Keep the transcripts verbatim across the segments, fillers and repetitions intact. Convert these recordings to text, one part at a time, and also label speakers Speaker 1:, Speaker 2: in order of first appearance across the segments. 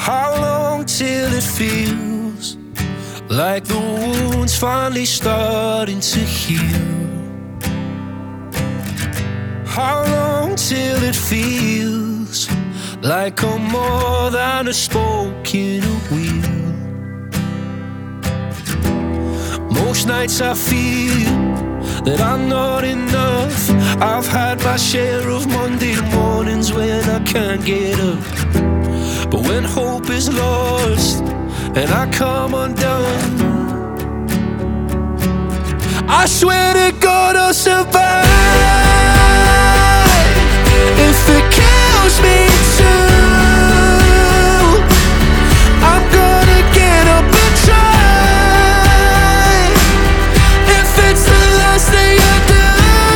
Speaker 1: How long till it feels like the wound's finally starting to heal? How long till it feels like I'm more than a spoke in a wheel? Most nights I feel that I'm not enough. I've had my share of Monday mornings when I can't get up. But when hope is lost and I come undone, I swear to God I'll survive. If it kills me too, I'm gonna get up and try. If it's the last thing I do,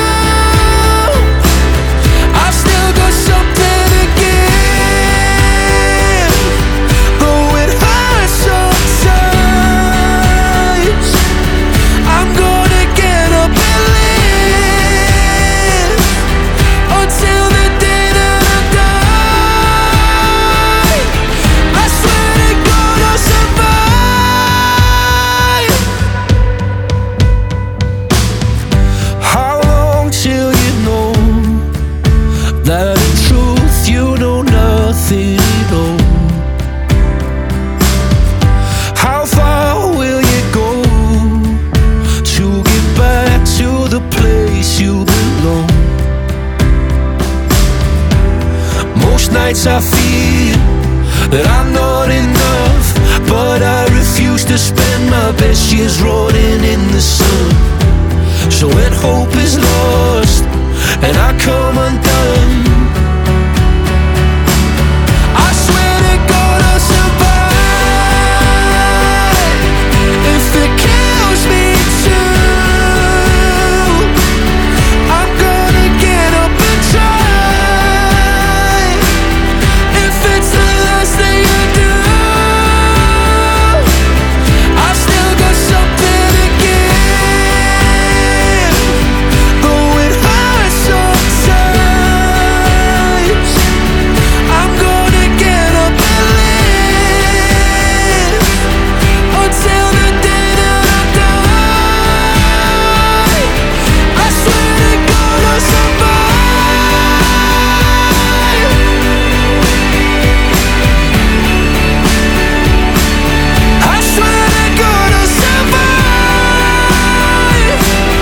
Speaker 1: I've still got something to give. Though it hurts sometimes, I'm gonna get up and live until the day that I die. I swear to God I'll survive. How long till you know that in truth you know nothing at all? How far will you go to get back to the place you belong? Most nights I feel that I'm not enough, but I refuse to spend my best years rotting in the sun. So when hope is lost and I come undone, I swear to God I'll survive. If it kills me too, I'm gonna get up and try. If it's the last thing I do, I've still got something to give. Though it hurts sometimes, I'm gonna get up and live until the day that I die. I swear to God I'll survive. I swear to God I'll survive.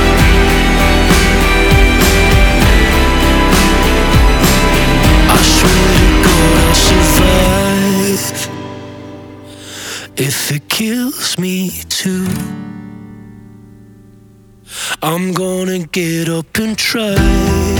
Speaker 1: I swear to God I'll survive. If it kills me too, I'm gonna get up and try.